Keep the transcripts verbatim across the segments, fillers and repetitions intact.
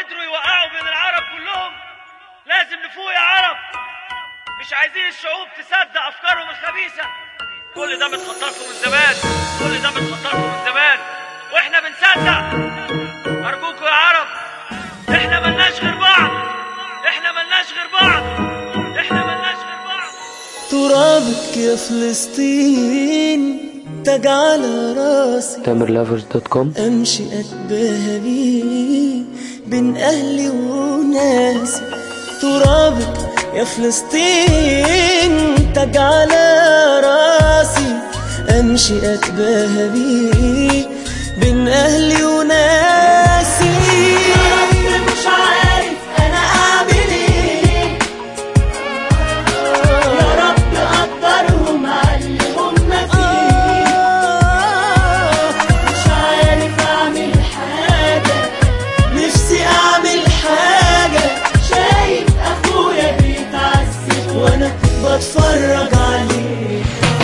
قدروا يوقعوا بين العرب كلهم. لازم نفوق يا عرب، مش عايزين الشعوب تصدق افكارهم الخبيثه. كل ده متخطط له من زمان، كل ده متخطط له من زمان واحنا بنصدق. ارجوكوا يا عرب، احنا ملناش غير بعض، احنا ملناش غير بعض، احنا ملناش غير بعض. ترابك يا فلسطين تاج على راسي، تامر لافرز دوت كوم. امشي اتباهى بيه بين اهلي وناسي. ترابك يا فلسطين تاج على راسي، امشي اتباهى بيه بين اهلي وناسي. يا رب مش عارف انا اعمل ايه، يا رب قدرهم على اللي هم فيه. مش عارف اعمل حاجه، نفسي اعمل حاجه. شايف اخويا بيتعذب وانا بتفرج عليه.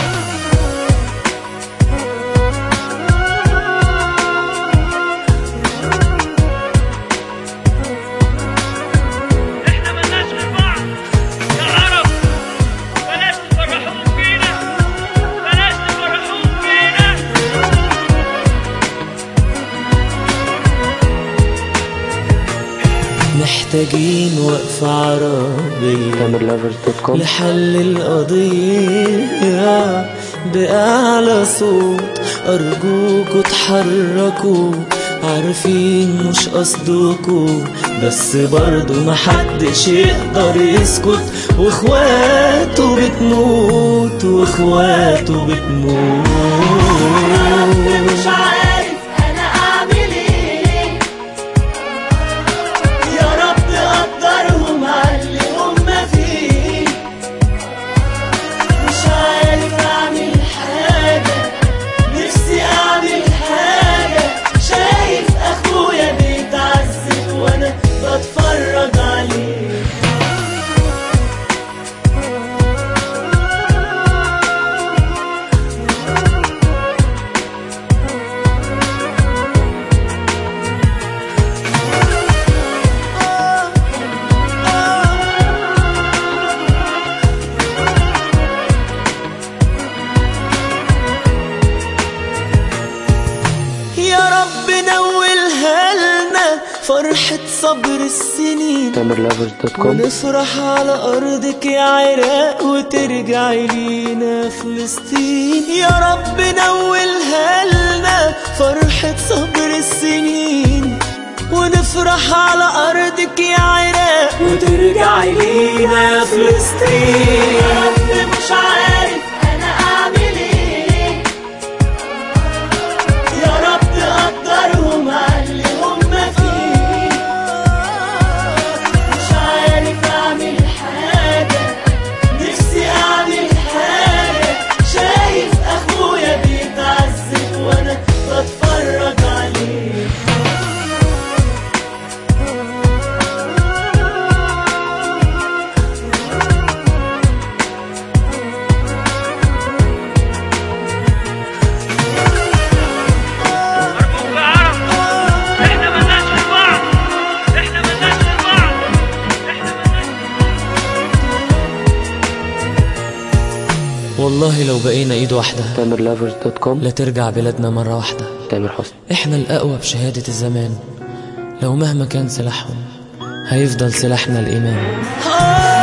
احنا ملناش غير بعض يا عرب، بلاش تفرحوهم فينا، بلاش تفرحوهم فينا. محتاجين وقفة عربية تامر لافرز دوت كوم لحل القضية بأعلى صوت. أرجوكوا اتحركوا، عارفين مش قصدكوا، بس برضو محدش يقدر يسكت. واخواته بتموت، واخواته بتموت. مش عارف انا اعمل ايه، يا رب قدرهم على اللي هم فيه. مش عارف اعمل حاجة، نفسي اعمل حاجة. شايف اخويا بيتعذب وانا بتفرج عليه. يا رب نولها لنا فرحة صبر السنين. تامر لافرز دوت كوم. ونفرح على أرضك يا عراق وترجعي لينا فلسطين. يا رب نولها لنا فرحة صبر السنين. ونفرح على أرضك يا عراق وترجعي لينا فلسطين. يا رب مش عارف أنا أعمل إيه، يا رب قدرهم على اللي هم فيه. مش عارف اعمل حاجة، نفسي اعمل حاجة. شايف اخويا بيتعذب وانا بتفرج عليه. ارجوكوا يا عرب، احنا ملناش غير بعض، احنا ملناش غير بعض، احنا ملناش غير بعض. والله لو بقينا ايد واحدة تامر لافرز دوت كوم. لا ترجع بلادنا مرة واحدة. تامر حسني. احنا الأقوى بشهادة الزمان، لو مهما كان سلاحهم هيفضل سلاحنا الإيمان.